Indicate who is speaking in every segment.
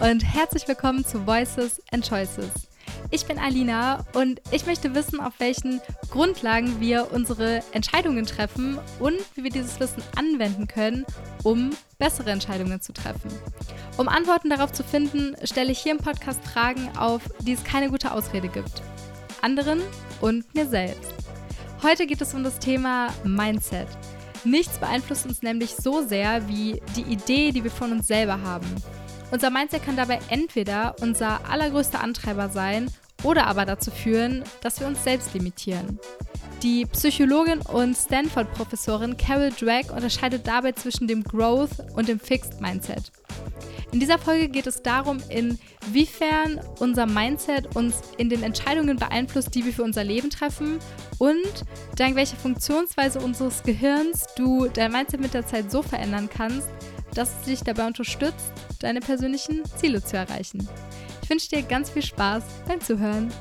Speaker 1: und herzlich willkommen zu Voices and Choices. Ich bin Alina und ich möchte wissen, auf welchen Grundlagen wir unsere Entscheidungen treffen und wie wir dieses Wissen anwenden können, um bessere Entscheidungen zu treffen. Um Antworten darauf zu finden, stelle ich hier im Podcast Fragen, auf die es keine gute Ausrede gibt. Anderen und mir selbst. Heute geht es um das Thema Mindset. Nichts beeinflusst uns nämlich so sehr wie die Idee, die wir von uns selber haben. Unser Mindset kann dabei entweder unser allergrößter Antreiber sein oder aber dazu führen, dass wir uns selbst limitieren. Die Psychologin und Stanford-Professorin Carol Dweck unterscheidet dabei zwischen dem Growth und dem Fixed Mindset. In dieser Folge geht es darum, inwiefern unser Mindset uns in den Entscheidungen beeinflusst, die wir für unser Leben treffen und dank welcher Funktionsweise unseres Gehirns du dein Mindset mit der Zeit so verändern kannst, dass es dich dabei unterstützt, deine persönlichen Ziele zu erreichen. Ich wünsche dir ganz viel Spaß beim Zuhören.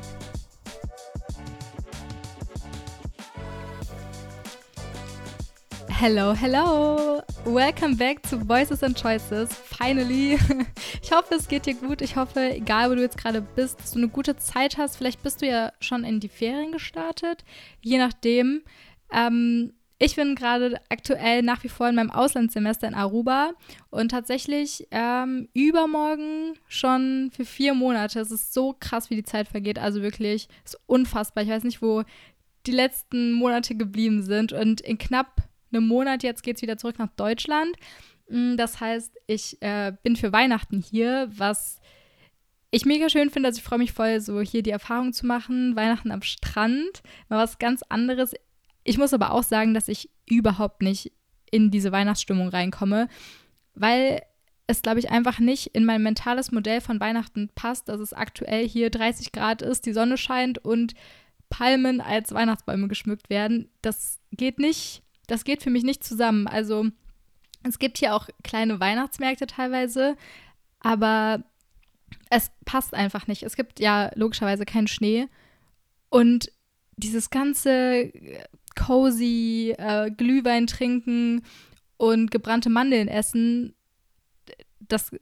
Speaker 1: Hello, hello! Welcome back to Voices and Choices. Finally! Ich hoffe, es geht dir gut. Ich hoffe, egal wo du jetzt gerade bist, dass du eine gute Zeit hast. Vielleicht bist du ja schon in die Ferien gestartet. Je nachdem. Ich bin gerade aktuell nach wie vor in meinem Auslandssemester in Aruba und tatsächlich übermorgen schon für 4 Monate. Es ist so krass, wie die Zeit vergeht. Also wirklich, es ist unfassbar. Ich weiß nicht, wo die letzten Monate geblieben sind. Und in knapp einem Monat jetzt geht es wieder zurück nach Deutschland. Das heißt, ich bin für Weihnachten hier, was ich mega schön finde. Also ich freue mich voll, so hier die Erfahrung zu machen. Weihnachten am Strand, mal was ganz anderes. Ich muss aber auch sagen, dass ich überhaupt nicht in diese Weihnachtsstimmung reinkomme, weil es, glaube ich, einfach nicht in mein mentales Modell von Weihnachten passt, dass es aktuell hier 30 Grad ist, die Sonne scheint und Palmen als Weihnachtsbäume geschmückt werden. Das geht nicht, das geht für mich nicht zusammen. Also es gibt hier auch kleine Weihnachtsmärkte teilweise, aber es passt einfach nicht. Es gibt ja logischerweise keinen Schnee und dieses ganze cozy Glühwein trinken und gebrannte Mandeln essen, das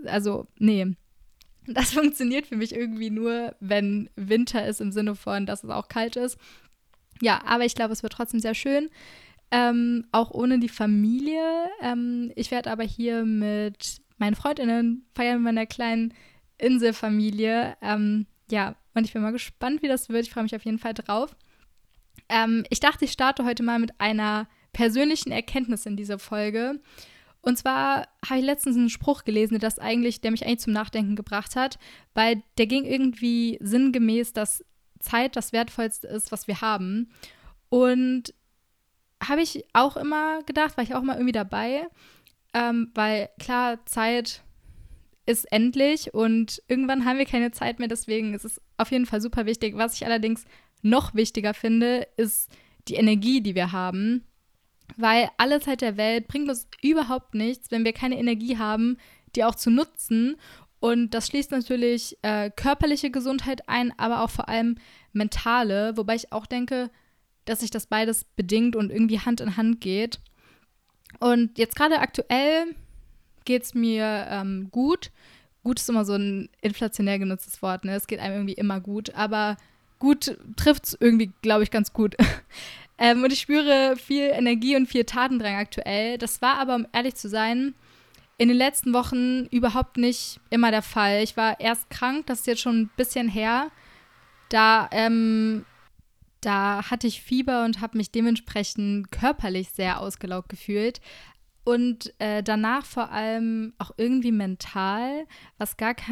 Speaker 1: funktioniert für mich irgendwie nur, wenn Winter ist, im Sinne von, dass es auch kalt ist. Ja, aber ich glaube, es wird trotzdem sehr schön, auch ohne die Familie. Ich werde aber hier mit meinen Freundinnen feiern, mit meiner kleinen Inselfamilie. Und ich bin mal gespannt, wie das wird. Ich freue mich auf jeden Fall drauf. Ich dachte, ich starte heute mal mit einer persönlichen Erkenntnis in dieser Folge. Und zwar habe ich letztens einen Spruch gelesen, der mich eigentlich zum Nachdenken gebracht hat, weil der ging irgendwie sinngemäß, dass Zeit das Wertvollste ist, was wir haben. Und habe ich auch immer gedacht, war ich auch mal irgendwie dabei, weil klar, Zeit ist endlich und irgendwann haben wir keine Zeit mehr, deswegen ist es auf jeden Fall super wichtig. Was ich allerdings noch wichtiger finde, ist die Energie, die wir haben, weil alle Zeit der Welt bringt uns überhaupt nichts, wenn wir keine Energie haben, die auch zu nutzen. Und das schließt natürlich körperliche Gesundheit ein, aber auch vor allem mentale, wobei ich auch denke, dass sich das beides bedingt und irgendwie Hand in Hand geht. Und jetzt gerade aktuell geht es mir gut. Gut ist immer so ein inflationär genutztes Wort, ne? Es geht einem irgendwie immer gut, aber gut trifft es irgendwie, glaube ich, ganz gut. Und ich spüre viel Energie und viel Tatendrang aktuell. Das war aber, um ehrlich zu sein, in den letzten Wochen überhaupt nicht immer der Fall. Ich war erst krank, das ist jetzt schon ein bisschen her. Da hatte ich Fieber und habe mich dementsprechend körperlich sehr ausgelaugt gefühlt. Und danach vor allem auch irgendwie mental, was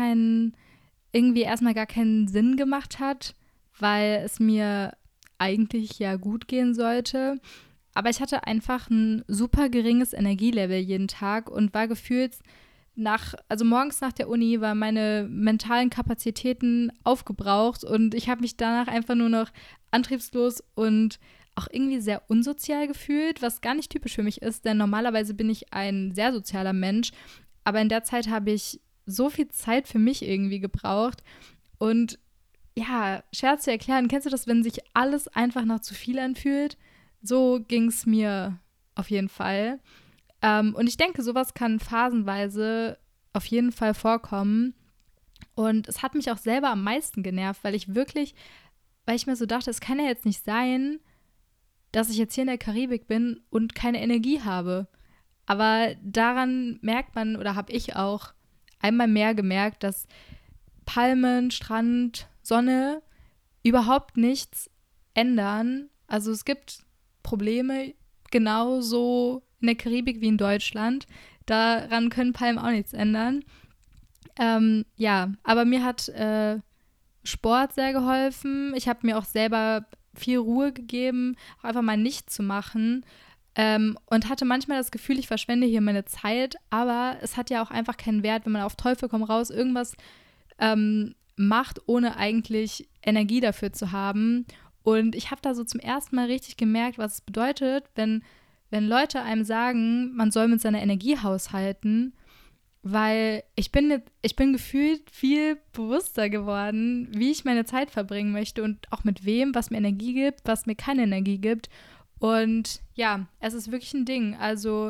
Speaker 1: erstmal gar keinen Sinn gemacht hat, weil es mir eigentlich ja gut gehen sollte. Aber ich hatte einfach ein super geringes Energielevel jeden Tag und war gefühlt morgens nach der Uni waren meine mentalen Kapazitäten aufgebraucht und ich habe mich danach einfach nur noch antriebslos und auch irgendwie sehr unsozial gefühlt, was gar nicht typisch für mich ist, denn normalerweise bin ich ein sehr sozialer Mensch, aber in der Zeit habe ich so viel Zeit für mich irgendwie gebraucht und ja, schwer zu erklären, kennst du das, wenn sich alles einfach nach zu viel anfühlt? So ging es mir auf jeden Fall. Und ich denke, sowas kann phasenweise auf jeden Fall vorkommen. Und es hat mich auch selber am meisten genervt, weil ich mir so dachte, es kann ja jetzt nicht sein, dass ich jetzt hier in der Karibik bin und keine Energie habe. Aber daran merkt man, oder habe ich auch einmal mehr gemerkt, dass Palmen, Strand, Sonne überhaupt nichts ändern. Also es gibt Probleme genauso in der Karibik wie in Deutschland. Daran können Palmen auch nichts ändern. Ja, aber mir hat Sport sehr geholfen. Ich habe mir auch selber viel Ruhe gegeben, auch einfach mal nichts zu machen. Und hatte manchmal das Gefühl, ich verschwende hier meine Zeit, aber es hat ja auch einfach keinen Wert, wenn man auf Teufel komm raus irgendwas macht, ohne eigentlich Energie dafür zu haben. Und ich habe da so zum ersten Mal richtig gemerkt, was es bedeutet, wenn Leute einem sagen, man soll mit seiner Energie haushalten, weil ich bin gefühlt viel bewusster geworden, wie ich meine Zeit verbringen möchte und auch mit wem, was mir Energie gibt, was mir keine Energie gibt. Und ja, es ist wirklich ein Ding. Also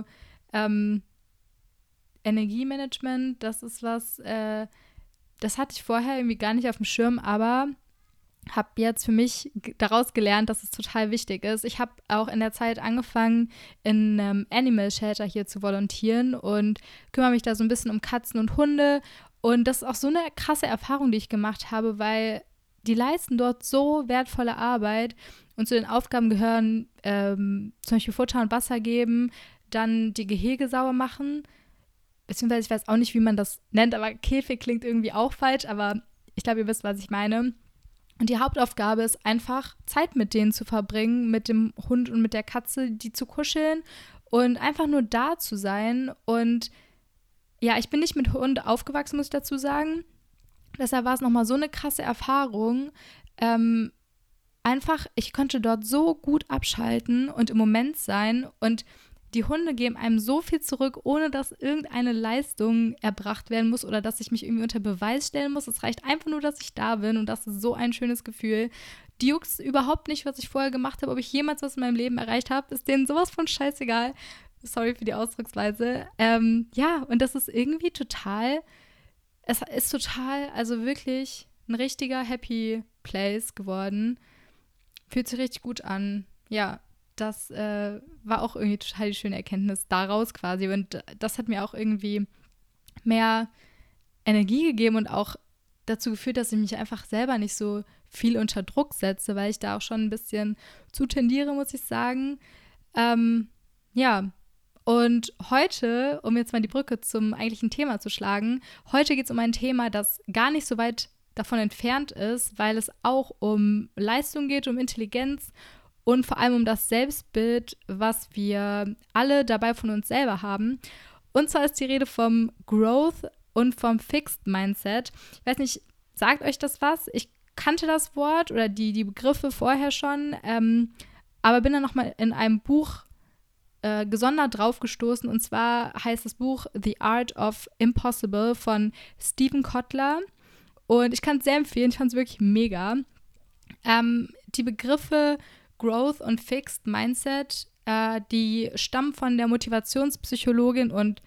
Speaker 1: Energiemanagement, das ist was, das hatte ich vorher irgendwie gar nicht auf dem Schirm, aber habe jetzt für mich daraus gelernt, dass es total wichtig ist. Ich habe auch in der Zeit angefangen, in einem Animal Shelter hier zu volontieren und kümmere mich da so ein bisschen um Katzen und Hunde. Und das ist auch so eine krasse Erfahrung, die ich gemacht habe, weil die leisten dort so wertvolle Arbeit. Und zu den Aufgaben gehören zum Beispiel Futter und Wasser geben, dann die Gehege sauber machen. Beziehungsweise ich weiß auch nicht, wie man das nennt, aber Käfig klingt irgendwie auch falsch, aber ich glaube, ihr wisst, was ich meine. Und die Hauptaufgabe ist einfach, Zeit mit denen zu verbringen, mit dem Hund und mit der Katze, die zu kuscheln und einfach nur da zu sein. Und ja, ich bin nicht mit Hund aufgewachsen, muss ich dazu sagen. Deshalb war es nochmal so eine krasse Erfahrung. Einfach, ich konnte dort so gut abschalten und im Moment sein und die Hunde geben einem so viel zurück, ohne dass irgendeine Leistung erbracht werden muss oder dass ich mich irgendwie unter Beweis stellen muss. Es reicht einfach nur, dass ich da bin und das ist so ein schönes Gefühl. Die juckt überhaupt nicht, was ich vorher gemacht habe, ob ich jemals was in meinem Leben erreicht habe, ist denen sowas von scheißegal. Sorry für die Ausdrucksweise. Ja, und das ist irgendwie es ist total, also wirklich ein richtiger Happy Place geworden. Fühlt sich richtig gut an. Ja, das war auch irgendwie total die schöne Erkenntnis daraus quasi. Und das hat mir auch irgendwie mehr Energie gegeben und auch dazu geführt, dass ich mich einfach selber nicht so viel unter Druck setze, weil ich da auch schon ein bisschen zu tendiere, muss ich sagen. Ja, und heute, um jetzt mal die Brücke zum eigentlichen Thema zu schlagen, heute geht es um ein Thema, das gar nicht so weit davon entfernt ist, weil es auch um Leistung geht, um Intelligenz und vor allem um das Selbstbild, was wir alle dabei von uns selber haben. Und zwar ist die Rede vom Growth und vom Fixed Mindset. Ich weiß nicht, sagt euch das was? Ich kannte das Wort oder die Begriffe vorher schon, aber bin dann nochmal in einem Buch gesondert drauf gestoßen. Und zwar heißt das Buch The Art of Impossible von Steven Kotler. Und ich kann es sehr empfehlen, ich fand es wirklich mega. Die Begriffe Growth und Fixed Mindset, die stammen von der Motivationspsychologin und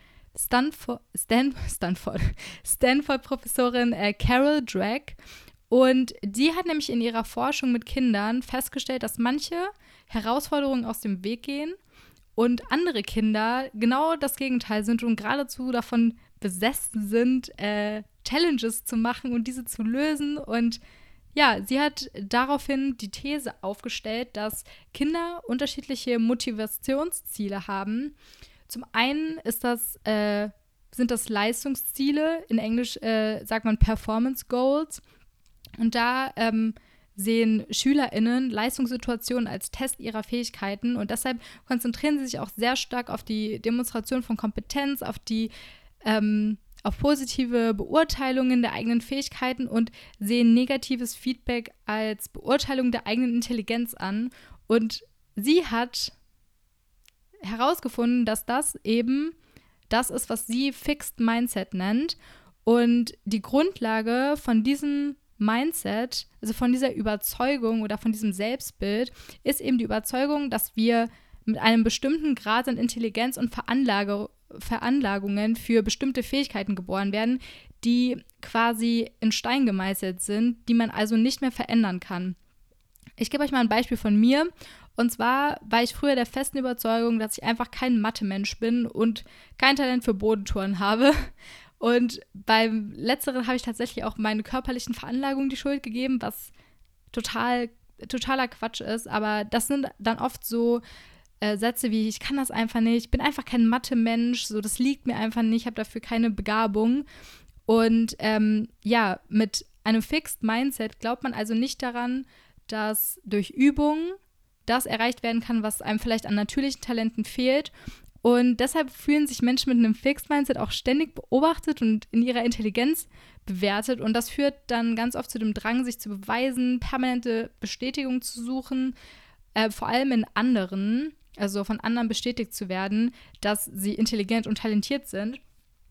Speaker 1: Stanford-Professorin Carol Dweck. Und die hat nämlich in ihrer Forschung mit Kindern festgestellt, dass manche Herausforderungen aus dem Weg gehen und andere Kinder genau das Gegenteil sind und geradezu davon besessen sind, Challenges zu machen und diese zu lösen. Und ja, sie hat daraufhin die These aufgestellt, dass Kinder unterschiedliche Motivationsziele haben. Zum einen sind das Leistungsziele, in Englisch sagt man Performance Goals. Und da sehen SchülerInnen Leistungssituationen als Test ihrer Fähigkeiten und deshalb konzentrieren sie sich auch sehr stark auf die Demonstration von Kompetenz, auf positive Beurteilungen der eigenen Fähigkeiten und sehen negatives Feedback als Beurteilung der eigenen Intelligenz an. Und sie hat herausgefunden, dass das eben das ist, was sie Fixed Mindset nennt. Und die Grundlage von diesem Mindset, also von dieser Überzeugung oder von diesem Selbstbild, ist eben die Überzeugung, dass wir mit einem bestimmten Grad an Intelligenz und Veranlagungen für bestimmte Fähigkeiten geboren werden, die quasi in Stein gemeißelt sind, die man also nicht mehr verändern kann. Ich gebe euch mal ein Beispiel von mir. Und zwar war ich früher der festen Überzeugung, dass ich einfach kein Mathe-Mensch bin und kein Talent für Bodentouren habe. Und beim Letzteren habe ich tatsächlich auch meine körperlichen Veranlagungen die Schuld gegeben, was totaler Quatsch ist. Aber das sind dann oft so Sätze wie, ich kann das einfach nicht, ich bin einfach kein Mathe-Mensch, so, das liegt mir einfach nicht, ich habe dafür keine Begabung. Und mit einem Fixed Mindset glaubt man also nicht daran, dass durch Übung das erreicht werden kann, was einem vielleicht an natürlichen Talenten fehlt. Und deshalb fühlen sich Menschen mit einem Fixed Mindset auch ständig beobachtet und in ihrer Intelligenz bewertet. Und das führt dann ganz oft zu dem Drang, sich zu beweisen, permanente Bestätigung zu suchen, vor allem in anderen, also von anderen bestätigt zu werden, dass sie intelligent und talentiert sind.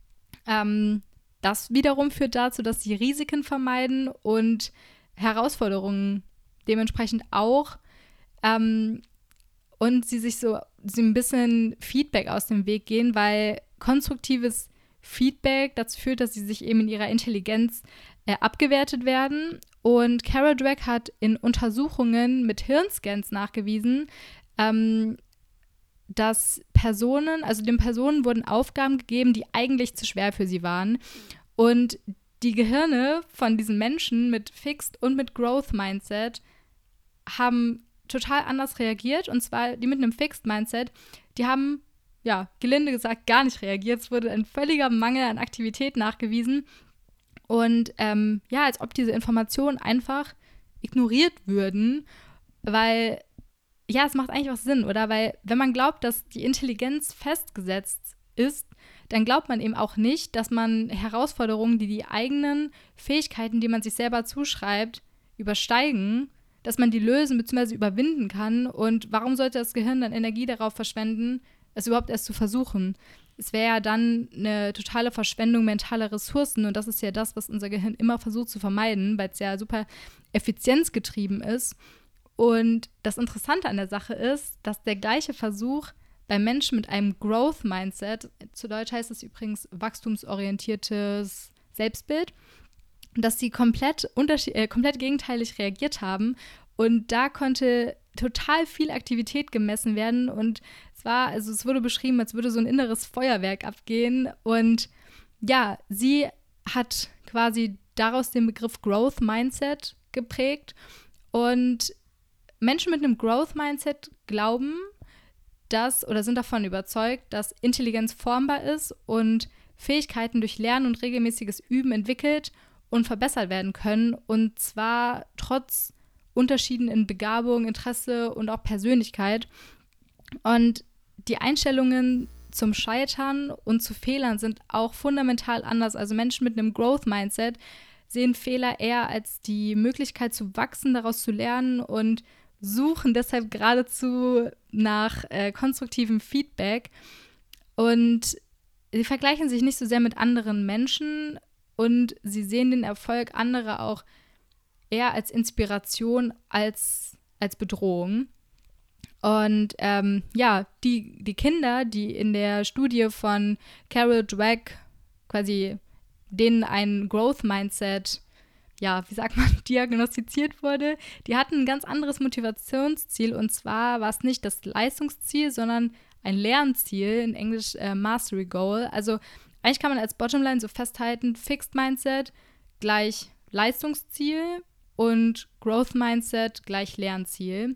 Speaker 1: Das wiederum führt dazu, dass sie Risiken vermeiden und Herausforderungen dementsprechend auch und sie ein bisschen Feedback aus dem Weg gehen, weil konstruktives Feedback dazu führt, dass sie sich eben in ihrer Intelligenz abgewertet werden. Und Carol Dweck hat in Untersuchungen mit Hirnscans nachgewiesen, dass den Personen wurden Aufgaben gegeben, die eigentlich zu schwer für sie waren. Und die Gehirne von diesen Menschen mit Fixed und mit Growth Mindset haben total anders reagiert. Und zwar die mit einem Fixed Mindset, die haben, gelinde gesagt, gar nicht reagiert. Es wurde ein völliger Mangel an Aktivität nachgewiesen. Und als ob diese Informationen einfach ignoriert würden, weil, es macht eigentlich auch Sinn, oder? Weil, wenn man glaubt, dass die Intelligenz festgesetzt ist, dann glaubt man eben auch nicht, dass man Herausforderungen, die eigenen Fähigkeiten, die man sich selber zuschreibt, übersteigen, dass man die lösen bzw. überwinden kann. Und warum sollte das Gehirn dann Energie darauf verschwenden, es überhaupt erst zu versuchen? Es wäre ja dann eine totale Verschwendung mentaler Ressourcen. Und das ist ja das, was unser Gehirn immer versucht zu vermeiden, weil es ja super effizienzgetrieben ist. Und das Interessante an der Sache ist, dass der gleiche Versuch bei Menschen mit einem Growth Mindset, zu Deutsch heißt es übrigens wachstumsorientiertes Selbstbild, dass sie komplett gegenteilig reagiert haben. Und da konnte total viel Aktivität gemessen werden. Und es wurde beschrieben, als würde so ein inneres Feuerwerk abgehen. Und sie hat quasi daraus den Begriff Growth Mindset geprägt. Und Menschen mit einem Growth Mindset glauben, sind davon überzeugt, dass Intelligenz formbar ist und Fähigkeiten durch Lernen und regelmäßiges Üben entwickelt und verbessert werden können. Und zwar trotz Unterschieden in Begabung, Interesse und auch Persönlichkeit. Und die Einstellungen zum Scheitern und zu Fehlern sind auch fundamental anders. Also Menschen mit einem Growth-Mindset sehen Fehler eher als die Möglichkeit zu wachsen, daraus zu lernen und suchen deshalb geradezu nach konstruktivem Feedback. Und sie vergleichen sich nicht so sehr mit anderen Menschen und sie sehen den Erfolg anderer auch eher als Inspiration als Bedrohung. Und die Kinder, die in der Studie von Carol Dweck quasi denen ein Growth-Mindset, diagnostiziert wurde, die hatten ein ganz anderes Motivationsziel. Und zwar war es nicht das Leistungsziel, sondern ein Lernziel, in Englisch Mastery Goal. Also eigentlich kann man als Bottomline so festhalten, Fixed Mindset gleich Leistungsziel und Growth Mindset gleich Lernziel.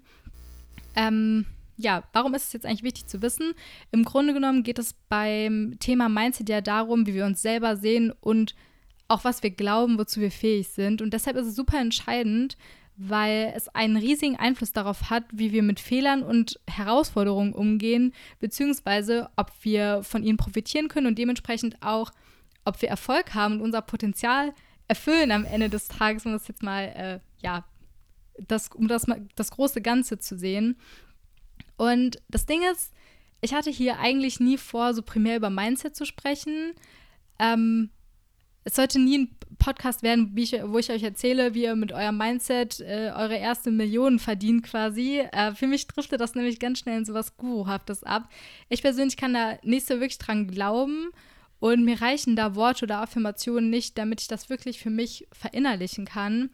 Speaker 1: Warum ist es jetzt eigentlich wichtig zu wissen? Im Grunde genommen geht es beim Thema Mindset ja darum, wie wir uns selber sehen und auch was wir glauben, wozu wir fähig sind. Und deshalb ist es super entscheidend, weil es einen riesigen Einfluss darauf hat, wie wir mit Fehlern und Herausforderungen umgehen, beziehungsweise ob wir von ihnen profitieren können und dementsprechend auch, ob wir Erfolg haben und unser Potenzial erfüllen am Ende des Tages, um das jetzt mal, das große Ganze zu sehen. Und das Ding ist, ich hatte hier eigentlich nie vor, so primär über Mindset zu sprechen. Es sollte nie ein Podcast werden, wo ich euch erzähle, wie ihr mit eurem Mindset eure erste Million verdient quasi. Für mich driftet das nämlich ganz schnell in sowas Guruhaftes ab. Ich persönlich kann da nicht so wirklich dran glauben Und mir reichen da Worte oder Affirmationen nicht, damit ich das wirklich für mich verinnerlichen kann.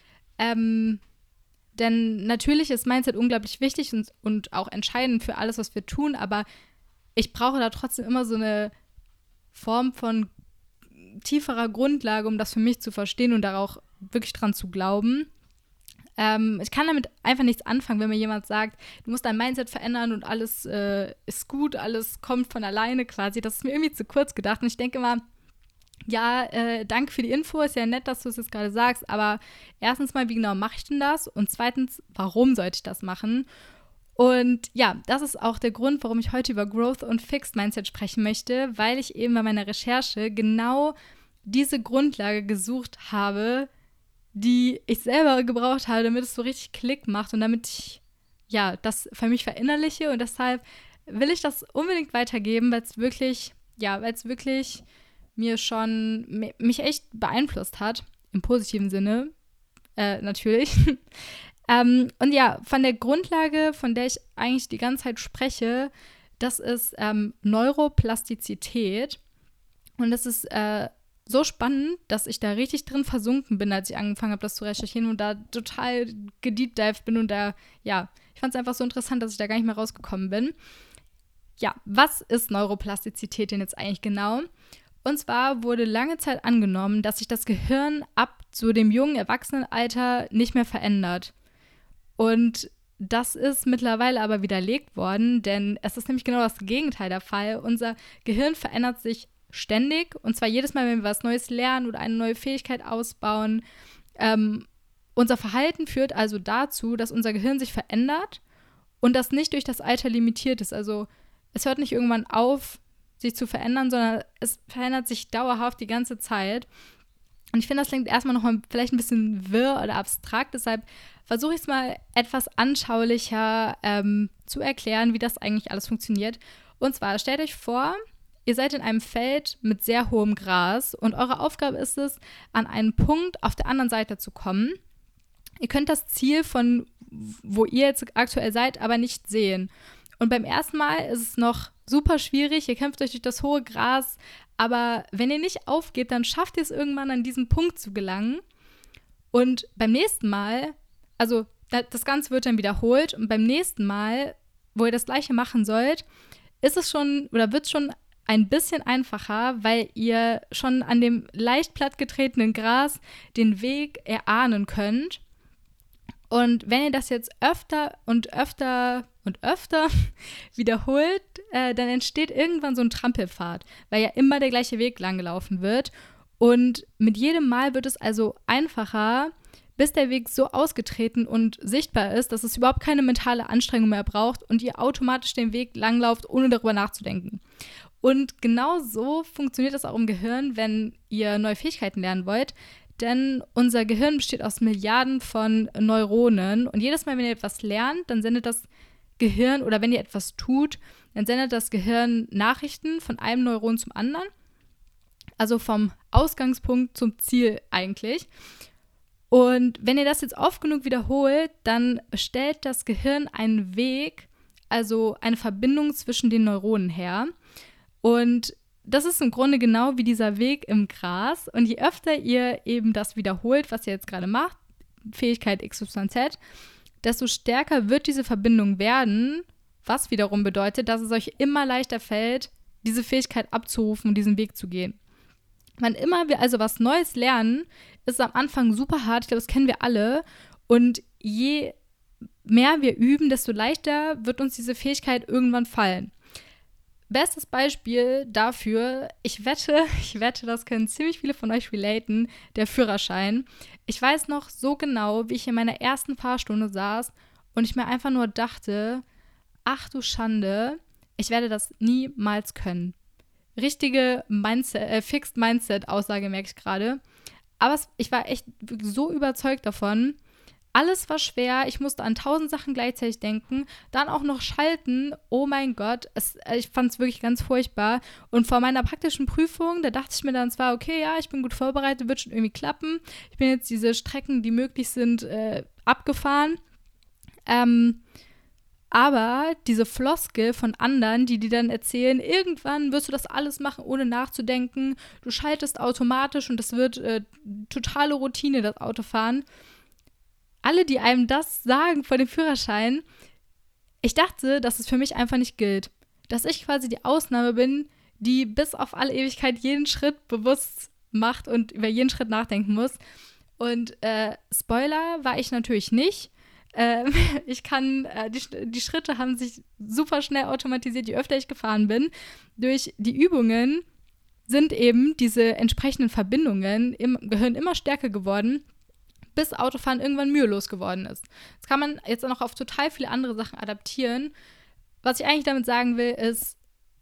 Speaker 1: Denn natürlich ist Mindset unglaublich wichtig und auch entscheidend für alles, was wir tun, aber ich brauche da trotzdem immer so eine Form von tieferer Grundlage, um das für mich zu verstehen und da auch wirklich dran zu glauben. Ich kann damit einfach nichts anfangen, wenn mir jemand sagt, du musst dein Mindset verändern und alles ist gut, alles kommt von alleine quasi. Das ist mir irgendwie zu kurz gedacht. Und ich denke immer, ja, danke für die Info, ist ja nett, dass du es jetzt gerade sagst, aber erstens mal, wie genau mache ich denn das? Und zweitens, warum sollte ich das machen? Und ja, das ist auch der Grund, warum ich heute über Growth und Fixed Mindset sprechen möchte, weil ich eben bei meiner Recherche genau diese Grundlage gesucht habe, die ich selber gebraucht habe, damit es so richtig Klick macht und damit ich ja das für mich verinnerliche. Und deshalb will ich das unbedingt weitergeben, weil es wirklich mich echt beeinflusst hat, im positiven Sinne, natürlich. Und ja, von der Grundlage, von der ich eigentlich die ganze Zeit spreche, das ist Neuroplastizität. Und das ist so spannend, dass ich da richtig drin versunken bin, als ich angefangen habe, das zu recherchieren und da total gedeepdived bin und da, ja, ich fand es einfach so interessant, dass ich da gar nicht mehr rausgekommen bin. Ja, was ist Neuroplastizität denn jetzt eigentlich genau? Und zwar wurde lange Zeit angenommen, dass sich das Gehirn ab zu dem jungen Erwachsenenalter nicht mehr verändert. Und das ist mittlerweile aber widerlegt worden, denn es ist nämlich genau das Gegenteil der Fall. Unser Gehirn verändert sich ständig und zwar jedes Mal, wenn wir was Neues lernen oder eine neue Fähigkeit ausbauen. Unser Verhalten führt also dazu, dass unser Gehirn sich verändert und das nicht durch das Alter limitiert ist. Also es hört nicht irgendwann auf, sich zu verändern, sondern es verändert sich dauerhaft die ganze Zeit. Und ich finde, das klingt erstmal nochmal vielleicht ein bisschen wirr oder abstrakt, deshalb versuche ich es mal etwas anschaulicher zu erklären, wie das eigentlich alles funktioniert. Und zwar, stellt euch vor, ihr seid in einem Feld mit sehr hohem Gras und eure Aufgabe ist es, an einen Punkt auf der anderen Seite zu kommen. Ihr könnt das Ziel von wo ihr jetzt aktuell seid, aber nicht sehen. Und beim ersten Mal ist es noch super schwierig, ihr kämpft euch durch das hohe Gras, aber wenn ihr nicht aufgebt, dann schafft ihr es irgendwann an diesen Punkt zu gelangen. Und beim nächsten Mal, also das Ganze wird dann wiederholt und beim nächsten Mal, wo ihr das Gleiche machen sollt, ist es schon oder wird es schon ein bisschen einfacher, weil ihr schon an dem leicht plattgetretenen Gras den Weg erahnen könnt. Und wenn ihr das jetzt öfter und öfter wiederholt, dann entsteht irgendwann so ein Trampelpfad, weil ja immer der gleiche Weg lang gelaufen wird. Und mit jedem Mal wird es also einfacher, bis der Weg so ausgetreten und sichtbar ist, dass es überhaupt keine mentale Anstrengung mehr braucht und ihr automatisch den Weg langlauft, ohne darüber nachzudenken. Und genau so funktioniert das auch im Gehirn, wenn ihr neue Fähigkeiten lernen wollt. Denn unser Gehirn besteht aus Milliarden von Neuronen. Und jedes Mal, wenn ihr etwas lernt, dann sendet das Gehirn, oder wenn ihr etwas tut, dann sendet das Gehirn Nachrichten von einem Neuron zum anderen. Also vom Ausgangspunkt zum Ziel eigentlich. Und wenn ihr das jetzt oft genug wiederholt, dann stellt das Gehirn einen Weg, also eine Verbindung zwischen den Neuronen her. Und das ist im Grunde genau wie dieser Weg im Gras. Und je öfter ihr eben das wiederholt, was ihr jetzt gerade macht, Fähigkeit XYZ, desto stärker wird diese Verbindung werden, was wiederum bedeutet, dass es euch immer leichter fällt, diese Fähigkeit abzurufen und diesen Weg zu gehen. Wann immer wir also was Neues lernen, ist es am Anfang super hart. Ich glaube, das kennen wir alle. Und je mehr wir üben, desto leichter wird uns diese Fähigkeit irgendwann fallen. Bestes Beispiel dafür, ich wette, das können ziemlich viele von euch relaten, der Führerschein. Ich weiß noch so genau, wie ich in meiner ersten Fahrstunde saß und ich mir einfach nur dachte, ach du Schande, ich werde das niemals können. Richtige Fixed Mindset-Aussage merke ich gerade. Aber ich war echt so überzeugt davon. Alles war schwer, ich musste an 1000 Sachen gleichzeitig denken, dann auch noch schalten, oh mein Gott, ich fand es wirklich ganz furchtbar. Und vor meiner praktischen Prüfung, da dachte ich mir dann zwar, okay, ja, ich bin gut vorbereitet, wird schon irgendwie klappen. Ich bin jetzt diese Strecken, die möglich sind, abgefahren. Aber diese Floskel von anderen, die dann erzählen, irgendwann wirst du das alles machen, ohne nachzudenken. Du schaltest automatisch und das wird totale Routine, das Autofahren. Alle, die einem das sagen vor dem Führerschein, ich dachte, dass es für mich einfach nicht gilt. Dass ich quasi die Ausnahme bin, die bis auf alle Ewigkeit jeden Schritt bewusst macht und über jeden Schritt nachdenken muss. Und Spoiler war ich natürlich nicht. Ich kann, die Schritte haben sich super schnell automatisiert, je öfter ich gefahren bin. Durch die Übungen sind eben diese entsprechenden Verbindungen im Gehirn immer stärker geworden, bis Autofahren irgendwann mühelos geworden ist. Das kann man jetzt auch noch auf total viele andere Sachen adaptieren. Was ich eigentlich damit sagen will, ist,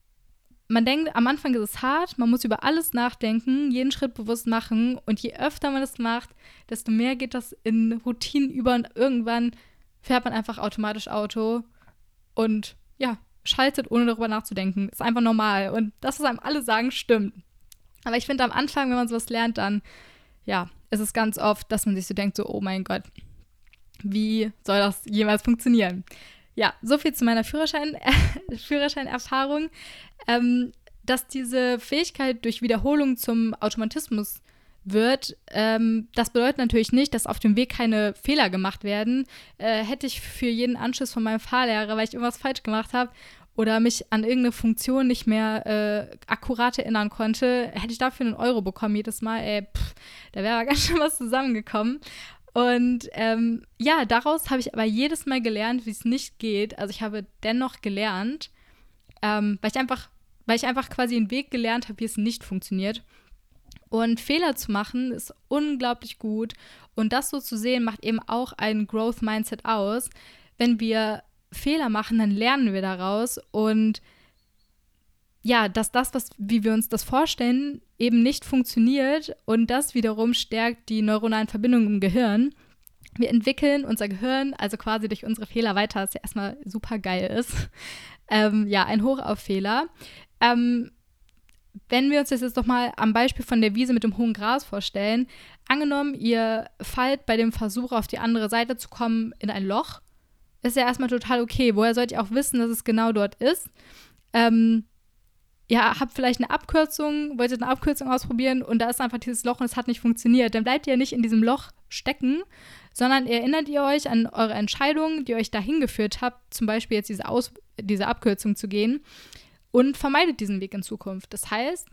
Speaker 1: man denkt, am Anfang ist es hart, man muss über alles nachdenken, jeden Schritt bewusst machen und je öfter man das macht, desto mehr geht das in Routinen über und irgendwann fährt man einfach automatisch Auto und ja, schaltet, ohne darüber nachzudenken. Ist einfach normal und das, was einem alle sagen, stimmt. Aber ich finde am Anfang, wenn man sowas lernt, dann, ja, ist es ganz oft, dass man sich so denkt, so, oh mein Gott, wie soll das jemals funktionieren? Ja, so viel zu meiner Führerscheinerfahrung. Dass diese Fähigkeit durch Wiederholung zum Automatismus wird, das bedeutet natürlich nicht, dass auf dem Weg keine Fehler gemacht werden. Hätte ich für jeden Anschiss von meinem Fahrlehrer, weil ich irgendwas falsch gemacht habe oder mich an irgendeine Funktion nicht mehr akkurat erinnern konnte, hätte ich dafür 1 Euro bekommen jedes Mal. Da wäre ganz schön was zusammengekommen. Und ja, daraus habe ich aber jedes Mal gelernt, wie es nicht geht. Also ich habe dennoch gelernt, weil ich einfach quasi einen Weg gelernt habe, wie es nicht funktioniert. Und Fehler zu machen ist unglaublich gut. Und das so zu sehen, macht eben auch ein Growth-Mindset aus. Wenn wir Fehler machen, dann lernen wir daraus. Und ja, dass wie wir uns das vorstellen, eben nicht funktioniert. Und das wiederum stärkt die neuronalen Verbindungen im Gehirn. Wir entwickeln unser Gehirn, also quasi durch unsere Fehler weiter, was ja erstmal super geil ist. Ja, ein Hoch auf Fehler. Wenn wir uns das jetzt doch mal am Beispiel von der Wiese mit dem hohen Gras vorstellen, angenommen, ihr fallt bei dem Versuch, auf die andere Seite zu kommen, in ein Loch, ist ja erstmal total okay. Woher sollt ihr auch wissen, dass es genau dort ist? Ihr habt vielleicht eine Abkürzung, wolltet eine Abkürzung ausprobieren und da ist einfach dieses Loch und es hat nicht funktioniert. Dann bleibt ihr nicht in diesem Loch stecken, sondern erinnert ihr euch an eure Entscheidung, die euch dahin geführt hat, zum Beispiel jetzt diese Abkürzung zu gehen, und vermeidet diesen Weg in Zukunft. Das heißt,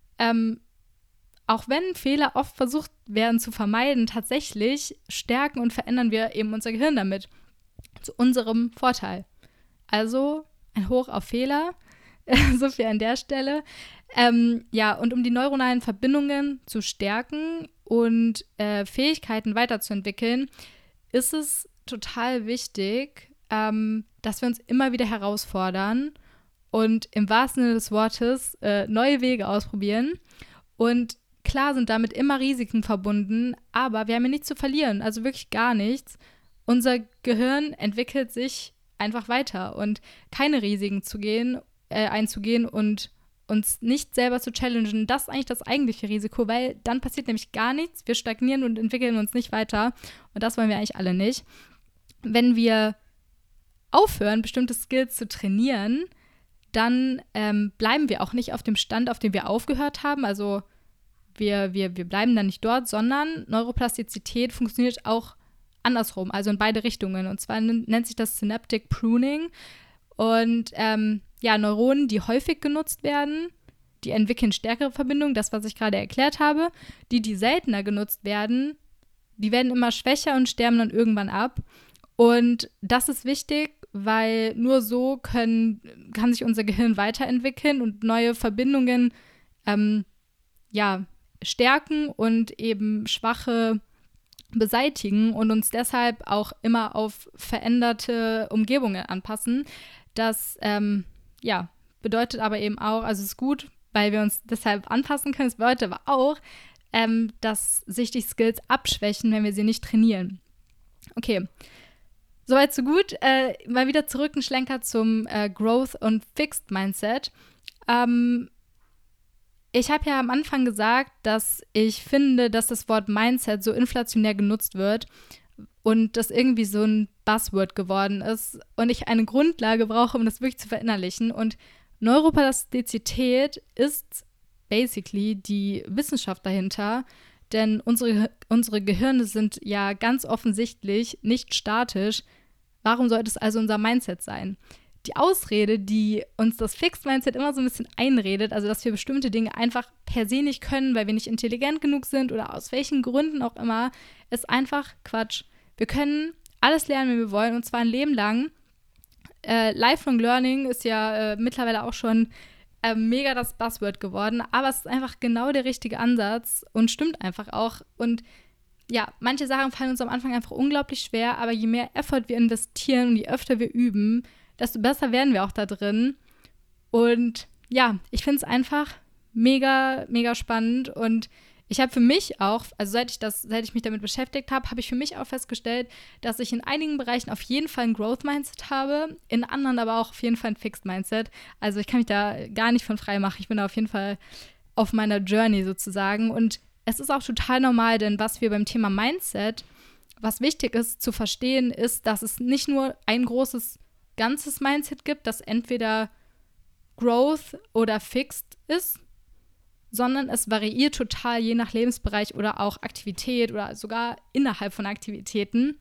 Speaker 1: auch wenn Fehler oft versucht werden zu vermeiden, tatsächlich stärken und verändern wir eben unser Gehirn damit zu unserem Vorteil. Also ein Hoch auf Fehler, so viel an der Stelle. Ja, und um die neuronalen Verbindungen zu stärken und Fähigkeiten weiterzuentwickeln, ist es total wichtig, dass wir uns immer wieder herausfordern und im wahrsten Sinne des Wortes neue Wege ausprobieren. Und klar sind damit immer Risiken verbunden, aber wir haben ja nichts zu verlieren, also wirklich gar nichts. Unser Gehirn entwickelt sich einfach weiter und keine Risiken einzugehen und uns nicht selber zu challengen, das ist eigentlich das eigentliche Risiko, weil dann passiert nämlich gar nichts, wir stagnieren und entwickeln uns nicht weiter und das wollen wir eigentlich alle nicht. Wenn wir aufhören, bestimmte Skills zu trainieren, dann bleiben wir auch nicht auf dem Stand, auf dem wir aufgehört haben. Also wir bleiben dann nicht dort, sondern Neuroplastizität funktioniert auch andersrum, also in beide Richtungen. Und zwar nennt sich das Synaptic Pruning. Und ja, Neuronen, die häufig genutzt werden, die entwickeln stärkere Verbindungen, das, was ich gerade erklärt habe. Die seltener genutzt werden, die werden immer schwächer und sterben dann irgendwann ab. Und das ist wichtig, weil nur so kann sich unser Gehirn weiterentwickeln und neue Verbindungen stärken und eben schwache beseitigen und uns deshalb auch immer auf veränderte Umgebungen anpassen. Das bedeutet aber eben auch, also es ist gut, weil wir uns deshalb anpassen können. Es bedeutet aber auch, dass sich die Skills abschwächen, wenn wir sie nicht trainieren. Okay, soweit so gut. Mal wieder zurück ein Schlenker zum Growth und Fixed Mindset. Ich habe ja am Anfang gesagt, dass ich finde, dass das Wort Mindset so inflationär genutzt wird und das irgendwie so ein Buzzword geworden ist und ich eine Grundlage brauche, um das wirklich zu verinnerlichen. Und Neuroplastizität ist basically die Wissenschaft dahinter, denn unsere Gehirne sind ja ganz offensichtlich nicht statisch. Warum sollte es also unser Mindset sein? Die Ausrede, die uns das Fixed Mindset immer so ein bisschen einredet, also dass wir bestimmte Dinge einfach per se nicht können, weil wir nicht intelligent genug sind oder aus welchen Gründen auch immer, ist einfach Quatsch. Wir können alles lernen, wenn wir wollen, und zwar ein Leben lang. Lifelong Learning ist ja mittlerweile auch schon mega das Buzzword geworden, aber es ist einfach genau der richtige Ansatz und stimmt einfach auch. Und ja, manche Sachen fallen uns am Anfang einfach unglaublich schwer, aber je mehr Effort wir investieren und je öfter wir üben, desto besser werden wir auch da drin. Und ja, ich finde es einfach mega, mega spannend. Und ich habe für mich auch, also seit ich mich damit beschäftigt habe, habe ich für mich auch festgestellt, dass ich in einigen Bereichen auf jeden Fall ein Growth-Mindset habe, in anderen aber auch auf jeden Fall ein Fixed-Mindset. Also ich kann mich da gar nicht von frei machen. Ich bin da auf jeden Fall auf meiner Journey sozusagen. Und es ist auch total normal, denn was wir beim Thema Mindset, was wichtig ist zu verstehen, ist, dass es nicht nur ein großes ganzes Mindset gibt, das entweder Growth oder Fixed ist, sondern es variiert total je nach Lebensbereich oder auch Aktivität oder sogar innerhalb von Aktivitäten.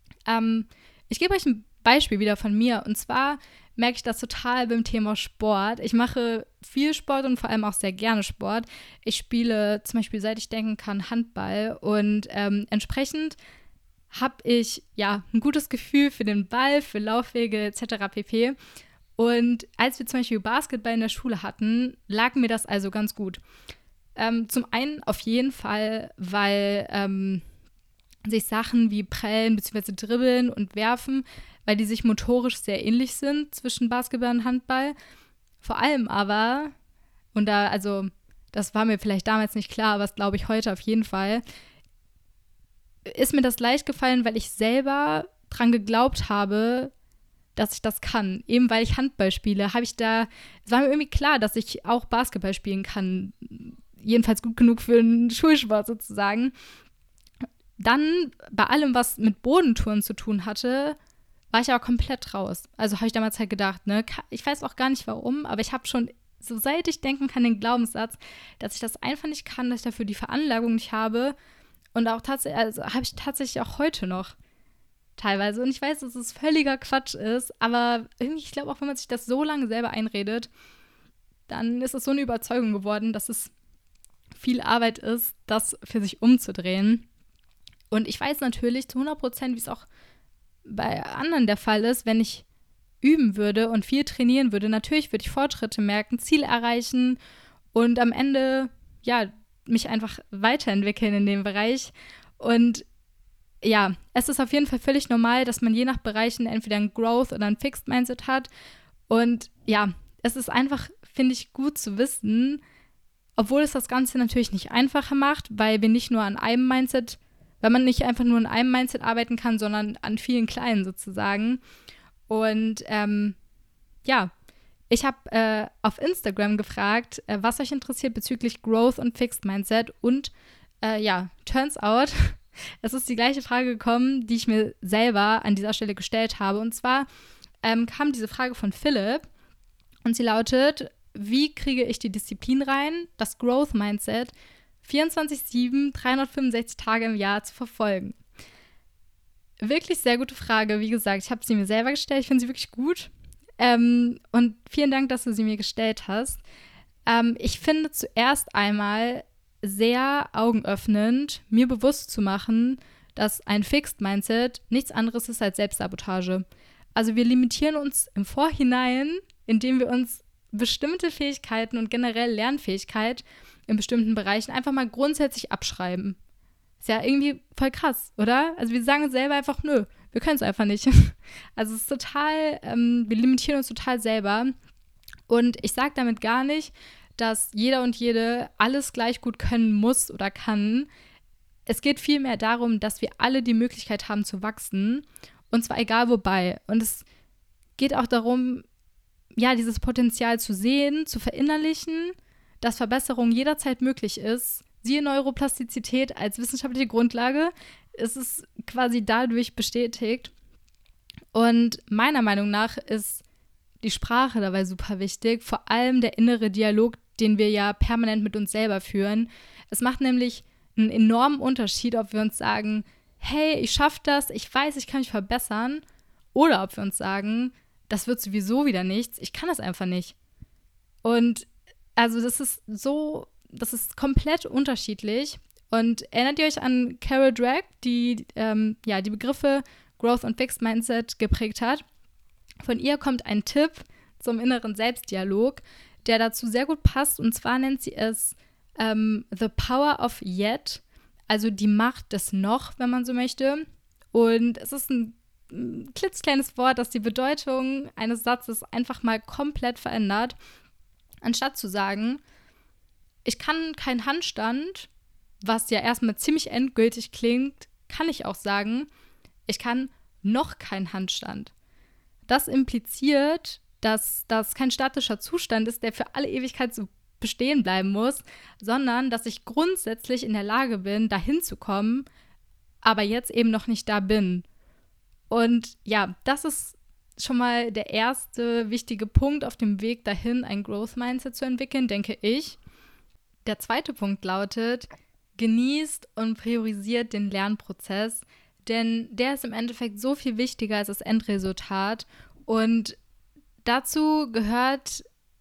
Speaker 1: Ich gebe euch ein Beispiel wieder von mir, und zwar merke ich das total beim Thema Sport. Ich mache viel Sport und vor allem auch sehr gerne Sport. Ich spiele zum Beispiel, seit ich denken kann, Handball, und entsprechend habe ich ja ein gutes Gefühl für den Ball, für Laufwege etc. pp. Und als wir zum Beispiel Basketball in der Schule hatten, lag mir das also ganz gut. Zum einen auf jeden Fall, weil sich Sachen wie Prellen bzw. Dribbeln und Werfen, weil die sich motorisch sehr ähnlich sind zwischen Basketball und Handball. Vor allem aber, und da, also das war mir vielleicht damals nicht klar, aber das glaube ich heute auf jeden Fall, ist mir das leicht gefallen, weil ich selber dran geglaubt habe, dass ich das kann. Eben weil ich Handball spiele, es war mir irgendwie klar, dass ich auch Basketball spielen kann. Jedenfalls gut genug für einen Schulsport sozusagen. Dann, bei allem, was mit Bodentouren zu tun hatte, war ich aber komplett raus. Also habe ich damals halt gedacht, ne, ich weiß auch gar nicht warum, aber ich habe schon, so seit ich denken kann, den Glaubenssatz, dass ich das einfach nicht kann, dass ich dafür die Veranlagung nicht habe. Und auch tatsächlich, also habe ich tatsächlich auch heute noch teilweise. Und ich weiß, dass es völliger Quatsch ist, aber irgendwie, ich glaube auch, wenn man sich das so lange selber einredet, dann ist es so eine Überzeugung geworden, dass es viel Arbeit ist, das für sich umzudrehen. Und ich weiß natürlich zu 100%, wie es auch bei anderen der Fall ist, wenn ich üben würde und viel trainieren würde, natürlich würde ich Fortschritte merken, Ziele erreichen und am Ende, ja, mich einfach weiterentwickeln in dem Bereich. Und ja, es ist auf jeden Fall völlig normal, dass man je nach Bereichen entweder ein Growth oder ein Fixed Mindset hat. Und ja, es ist einfach, finde ich, gut zu wissen, obwohl es das Ganze natürlich nicht einfacher macht, weil wir nicht nur an einem Mindset, weil man nicht einfach nur an einem Mindset arbeiten kann, sondern an vielen kleinen sozusagen. Und ja, ich habe auf Instagram gefragt, was euch interessiert bezüglich Growth und Fixed Mindset. Und ja, turns out, es ist die gleiche Frage gekommen, die ich mir selber an dieser Stelle gestellt habe. Und zwar kam diese Frage von Philipp und sie lautet: Wie kriege ich die Disziplin rein, das Growth Mindset 24/7, 365 Tage im Jahr zu verfolgen? Wirklich sehr gute Frage. Wie gesagt, ich habe sie mir selber gestellt. Ich finde sie wirklich gut. Und vielen Dank, dass du sie mir gestellt hast. Ich finde zuerst einmal sehr augenöffnend, mir bewusst zu machen, dass ein Fixed Mindset nichts anderes ist als Selbstsabotage. Also wir limitieren uns im Vorhinein, indem wir uns bestimmte Fähigkeiten und generell Lernfähigkeit in bestimmten Bereichen einfach mal grundsätzlich abschreiben. Ist ja irgendwie voll krass, oder? Also wir sagen uns selber einfach, nö, wir können es einfach nicht. Also es ist total, wir limitieren uns total selber. Und ich sage damit gar nicht, dass jeder und jede alles gleich gut können muss oder kann. Es geht vielmehr darum, dass wir alle die Möglichkeit haben zu wachsen, und zwar egal wobei. Und es geht auch darum, ja, dieses Potenzial zu sehen, zu verinnerlichen, dass Verbesserung jederzeit möglich ist. Siehe Neuroplastizität als wissenschaftliche Grundlage. es ist quasi dadurch bestätigt. Und meiner Meinung nach ist die Sprache dabei super wichtig, vor allem der innere Dialog, den wir ja permanent mit uns selber führen. Es macht nämlich einen enormen Unterschied, ob wir uns sagen, hey, ich schaffe das, ich weiß, ich kann mich verbessern, oder ob wir uns sagen, das wird sowieso wieder nichts, ich kann das einfach nicht. Und also das ist komplett unterschiedlich. Und erinnert ihr euch an Carol Dweck, die die Begriffe Growth und Fixed Mindset geprägt hat? Von ihr kommt ein Tipp zum inneren Selbstdialog, der dazu sehr gut passt. Und zwar nennt sie es The Power of Yet, also die Macht des Noch, wenn man so möchte. Und es ist ein klitzekleines Wort, das die Bedeutung eines Satzes einfach mal komplett verändert. Anstatt zu sagen, ich kann keinen Handstand, was ja erstmal ziemlich endgültig klingt, kann ich auch sagen, ich kann noch keinen Handstand. Das impliziert, dass das kein statischer Zustand ist, der für alle Ewigkeit so bestehen bleiben muss, sondern dass ich grundsätzlich in der Lage bin, dahin zu kommen, aber jetzt eben noch nicht da bin. Und ja, das ist schon mal der erste wichtige Punkt auf dem Weg dahin, ein Growth Mindset zu entwickeln, denke ich. Der zweite Punkt lautet, genießt und priorisiert den Lernprozess, denn der ist im Endeffekt so viel wichtiger als das Endresultat. Und dazu gehört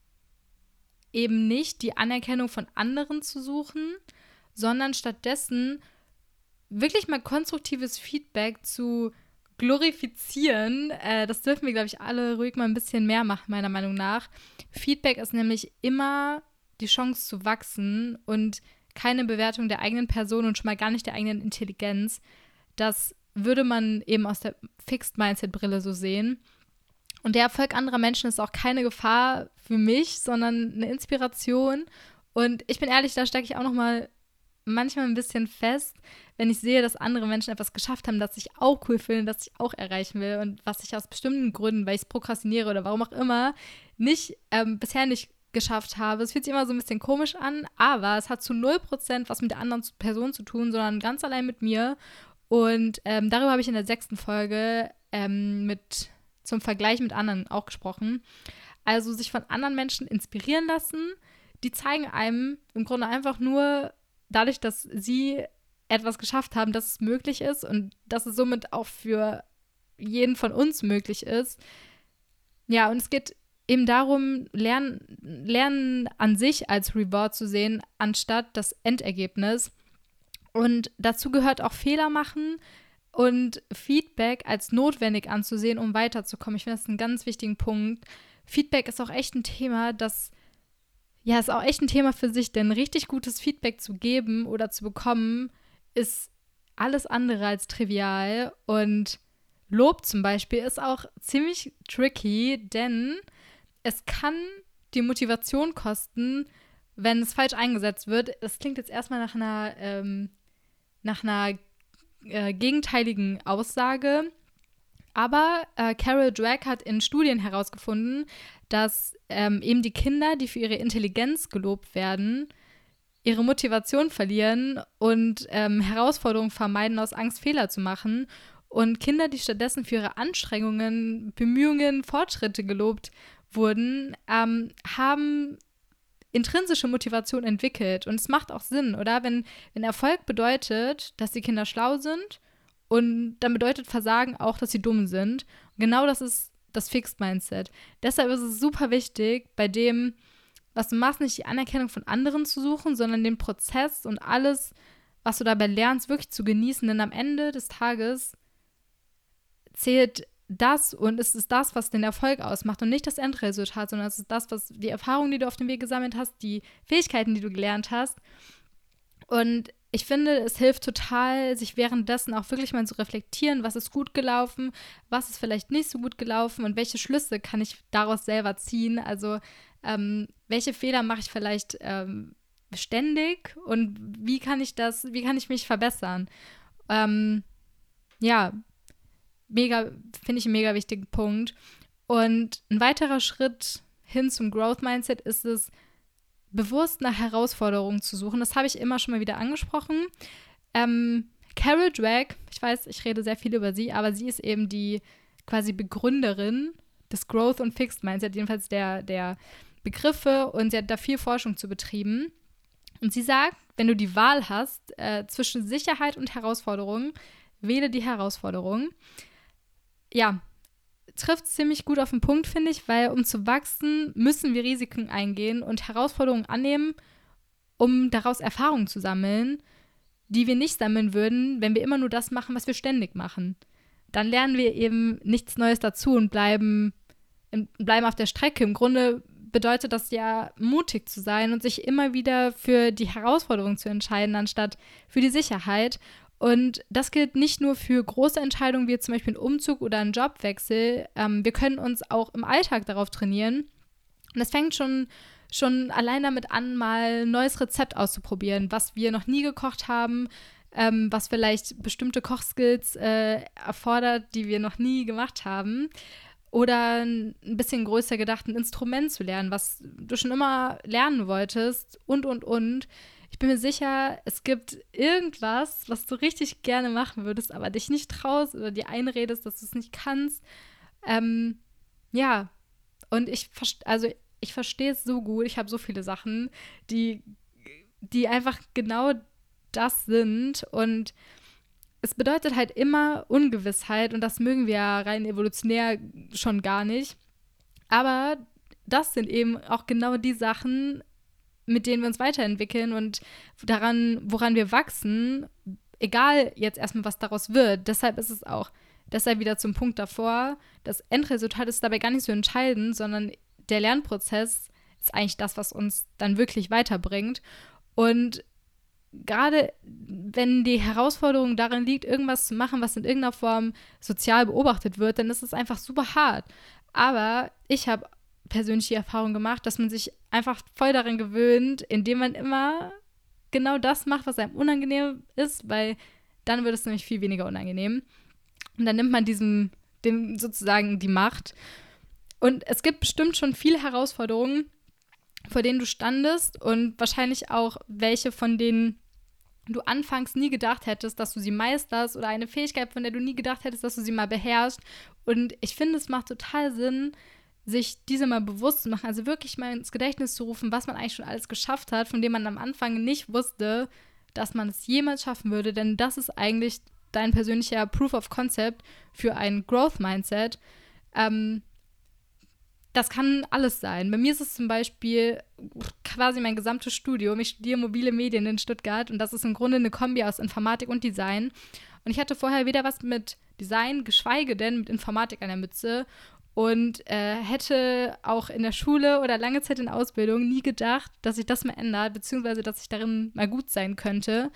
Speaker 1: eben nicht die Anerkennung von anderen zu suchen, sondern stattdessen wirklich mal konstruktives Feedback zu glorifizieren. Das dürfen wir, glaube ich, alle ruhig mal ein bisschen mehr machen, meiner Meinung nach. Feedback ist nämlich immer die Chance zu wachsen und keine Bewertung der eigenen Person und schon mal gar nicht der eigenen Intelligenz. Das würde man eben aus der Fixed Mindset-Brille so sehen. Und der Erfolg anderer Menschen ist auch keine Gefahr für mich, sondern eine Inspiration. Und ich bin ehrlich, da stecke ich auch noch mal manchmal ein bisschen fest, wenn ich sehe, dass andere Menschen etwas geschafft haben, das ich auch cool finde, das ich auch erreichen will und was ich aus bestimmten Gründen, weil ich es prokrastiniere oder warum auch immer, bisher nicht geschafft habe. Es fühlt sich immer so ein bisschen komisch an, aber es hat zu 0% was mit der anderen Person zu tun, sondern ganz allein mit mir. Und darüber habe ich in der 6. Folge zum Vergleich mit anderen auch gesprochen. Also sich von anderen Menschen inspirieren lassen, die zeigen einem im Grunde einfach nur dadurch, dass sie etwas geschafft haben, dass es möglich ist und dass es somit auch für jeden von uns möglich ist. Ja, und es geht eben darum, Lernen an sich als Reward zu sehen, anstatt das Endergebnis. Und dazu gehört auch Fehler machen und Feedback als notwendig anzusehen, um weiterzukommen. Ich finde das einen ganz wichtigen Punkt. Feedback ist auch echt ein Thema, ist auch echt ein Thema für sich, denn richtig gutes Feedback zu geben oder zu bekommen, ist alles andere als trivial. Und Lob zum Beispiel ist auch ziemlich tricky, denn es kann die Motivation kosten, wenn es falsch eingesetzt wird. Das klingt jetzt erstmal nach einer gegenteiligen Aussage. Aber Carol Dweck hat in Studien herausgefunden, dass eben die Kinder, die für ihre Intelligenz gelobt werden, ihre Motivation verlieren und Herausforderungen vermeiden aus Angst, Fehler zu machen. Und Kinder, die stattdessen für ihre Anstrengungen, Bemühungen, Fortschritte gelobt wurden, haben intrinsische Motivation entwickelt. Und es macht auch Sinn, oder? Wenn Erfolg bedeutet, dass die Kinder schlau sind und dann bedeutet Versagen auch, dass sie dumm sind. Und genau das ist das Fixed Mindset. Deshalb ist es super wichtig, bei dem, was du machst, nicht die Anerkennung von anderen zu suchen, sondern den Prozess und alles, was du dabei lernst, wirklich zu genießen. Denn am Ende des Tages zählt das und es ist das, was den Erfolg ausmacht und nicht das Endresultat, sondern es ist das, was die Erfahrungen, die du auf dem Weg gesammelt hast, die Fähigkeiten, die du gelernt hast. Und ich finde, es hilft total, sich währenddessen auch wirklich mal zu reflektieren, was ist gut gelaufen, was ist vielleicht nicht so gut gelaufen und welche Schlüsse kann ich daraus selber ziehen. Also welche Fehler mache ich vielleicht ständig und wie kann ich mich verbessern? Finde ich einen mega wichtigen Punkt. Und ein weiterer Schritt hin zum Growth Mindset ist es, bewusst nach Herausforderungen zu suchen. Das habe ich immer schon mal wieder angesprochen. Carol Dweck, ich weiß, ich rede sehr viel über sie, aber sie ist eben die quasi Begründerin des Growth und Fixed Mindset, jedenfalls der Begriffe, und sie hat da viel Forschung zu betrieben. Und sie sagt, wenn du die Wahl hast zwischen Sicherheit und Herausforderung, wähle die Herausforderung. Ja, trifft ziemlich gut auf den Punkt, finde ich, weil um zu wachsen, müssen wir Risiken eingehen und Herausforderungen annehmen, um daraus Erfahrungen zu sammeln, die wir nicht sammeln würden, wenn wir immer nur das machen, was wir ständig machen. Dann lernen wir eben nichts Neues dazu und bleiben auf der Strecke. Im Grunde bedeutet das ja, mutig zu sein und sich immer wieder für die Herausforderung zu entscheiden, anstatt für die Sicherheit. Und das gilt nicht nur für große Entscheidungen, wie zum Beispiel einen Umzug oder einen Jobwechsel. Wir können uns auch im Alltag darauf trainieren. Und das fängt schon allein damit an, mal ein neues Rezept auszuprobieren, was wir noch nie gekocht haben, was vielleicht bestimmte Kochskills erfordert, die wir noch nie gemacht haben. Oder ein bisschen größer gedacht, ein Instrument zu lernen, was du schon immer lernen wolltest und. Ich bin mir sicher, es gibt irgendwas, was du richtig gerne machen würdest, aber dich nicht traust oder dir einredest, dass du es nicht kannst. Ja, und ich verstehe es so gut. Ich habe so viele Sachen, die einfach genau das sind. Und es bedeutet halt immer Ungewissheit, und das mögen wir ja rein evolutionär schon gar nicht. Aber das sind eben auch genau die Sachen, mit denen wir uns weiterentwickeln und woran wir wachsen, egal jetzt erstmal, was daraus wird. Deshalb wieder zum Punkt davor, das Endresultat ist dabei gar nicht so entscheidend, sondern der Lernprozess ist eigentlich das, was uns dann wirklich weiterbringt. Und gerade wenn die Herausforderung darin liegt, irgendwas zu machen, was in irgendeiner Form sozial beobachtet wird, dann ist es einfach super hart. Aber ich habe persönlich die Erfahrung gemacht, dass man sich einfach voll daran gewöhnt, indem man immer genau das macht, was einem unangenehm ist, weil dann wird es nämlich viel weniger unangenehm. Und dann nimmt man dem sozusagen die Macht. Und es gibt bestimmt schon viele Herausforderungen, vor denen du standest, und wahrscheinlich auch welche, von denen du anfangs nie gedacht hättest, dass du sie meisterst, oder eine Fähigkeit, von der du nie gedacht hättest, dass du sie mal beherrschst. Und ich finde, es macht total Sinn, sich diese mal bewusst zu machen, also wirklich mal ins Gedächtnis zu rufen, was man eigentlich schon alles geschafft hat, von dem man am Anfang nicht wusste, dass man es jemals schaffen würde, denn das ist eigentlich dein persönlicher Proof of Concept für ein Growth Mindset. Das kann alles sein. Bei mir ist es zum Beispiel quasi mein gesamtes Studium. Ich studiere mobile Medien in Stuttgart, und das ist im Grunde eine Kombi aus Informatik und Design. Und ich hatte vorher weder was mit Design, geschweige denn mit Informatik an der Mütze, und hätte auch in der Schule oder lange Zeit in Ausbildung nie gedacht, dass sich das mal ändert, beziehungsweise dass ich darin mal gut sein könnte.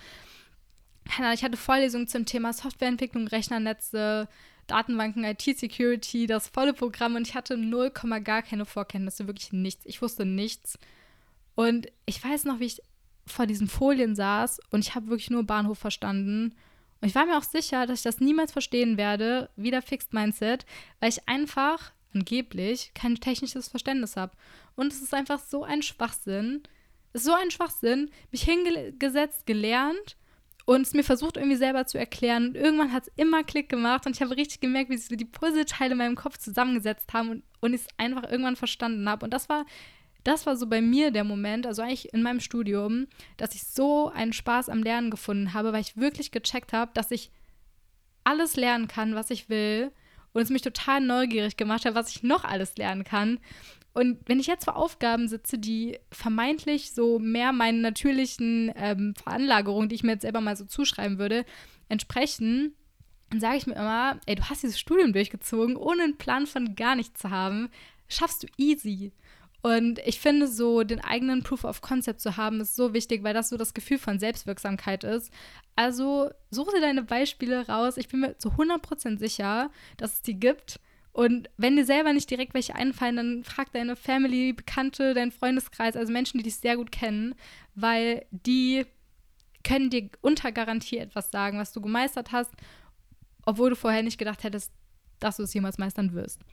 Speaker 1: Ich hatte Vorlesungen zum Thema Softwareentwicklung, Rechnernetze, Datenbanken, IT-Security, das volle Programm, und ich hatte gar keine Vorkenntnisse, wirklich nichts. Ich wusste nichts. Und ich weiß noch, wie ich vor diesen Folien saß, und ich habe wirklich nur Bahnhof verstanden. Und ich war mir auch sicher, dass ich das niemals verstehen werde, wieder Fixed Mindset, weil ich einfach angeblich kein technisches Verständnis habe. Und es ist einfach so ein Schwachsinn. Es ist so ein Schwachsinn, mich hingesetzt, gelernt und es mir versucht irgendwie selber zu erklären. Und irgendwann hat es immer Klick gemacht, und ich habe richtig gemerkt, wie sich so die Puzzleteile in meinem Kopf zusammengesetzt haben und ich es einfach irgendwann verstanden habe. Und das war so bei mir der Moment, also eigentlich in meinem Studium, dass ich so einen Spaß am Lernen gefunden habe, weil ich wirklich gecheckt habe, dass ich alles lernen kann, was ich will, und es mich total neugierig gemacht hat, was ich noch alles lernen kann. Und wenn ich jetzt vor Aufgaben sitze, die vermeintlich so mehr meinen natürlichen Veranlagerungen, die ich mir jetzt selber mal so zuschreiben würde, entsprechen, dann sage ich mir immer, ey, du hast dieses Studium durchgezogen, ohne einen Plan von gar nichts zu haben, schaffst du easy. Und ich finde, so den eigenen Proof of Concept zu haben, ist so wichtig, weil das so das Gefühl von Selbstwirksamkeit ist. Also suche dir deine Beispiele raus. Ich bin mir zu 100% sicher, dass es die gibt. Und wenn dir selber nicht direkt welche einfallen, dann frag deine Family, Bekannte, deinen Freundeskreis, also Menschen, die dich sehr gut kennen, weil die können dir unter Garantie etwas sagen, was du gemeistert hast, obwohl du vorher nicht gedacht hättest, dass du es jemals meistern wirst.